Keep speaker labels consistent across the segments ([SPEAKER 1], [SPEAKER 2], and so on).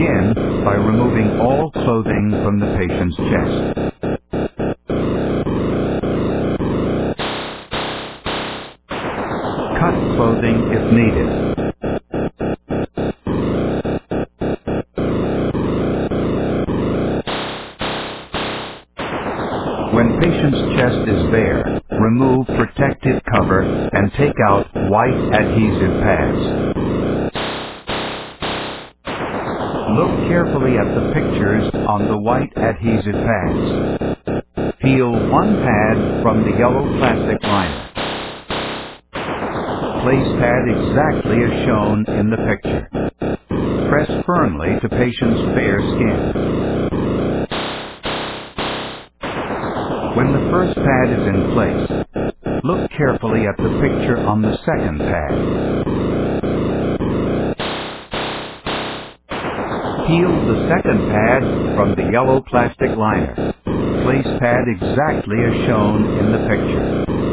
[SPEAKER 1] Begin by removing all clothing from the patient's chest. Cut clothing if needed. When patient's chest is bare, remove protective cover and take out white adhesive pads. Look carefully at the pictures on the white adhesive pads. Peel one pad from the yellow plastic liner. Place pad exactly as shown in the picture. Press firmly to patient's bare skin. When the first pad is in place, look carefully at the picture on the second pad. Peel the second pad from the yellow plastic liner. Place pad exactly as shown in the picture.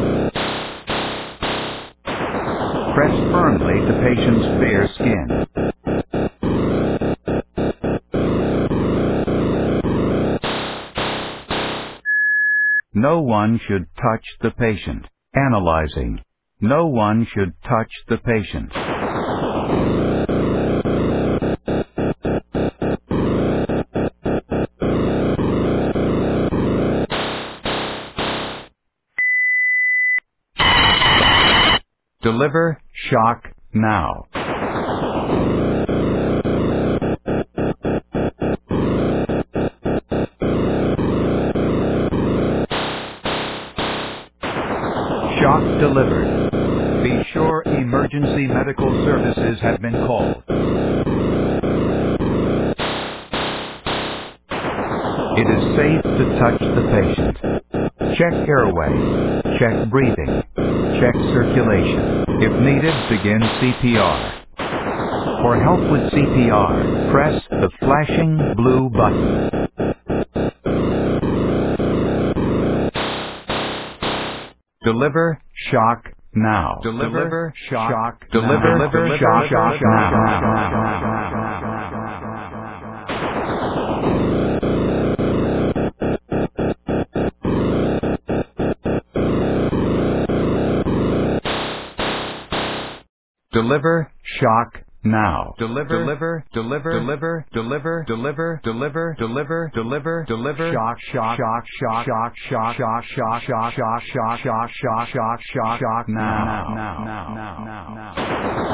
[SPEAKER 1] Press firmly to patient's bare skin. No one should touch the patient. Analyzing. No one should touch the patient. Deliver shock now. Shock delivered. Be sure emergency medical services have been called. It is safe to touch the patient. Check airway. Check breathing. Check circulation. If needed, begin CPR. For help with CPR, press the flashing blue button. Deliver shock now. Deliver shock. Deliver shock now. Deliver shock now. Deliver shock now.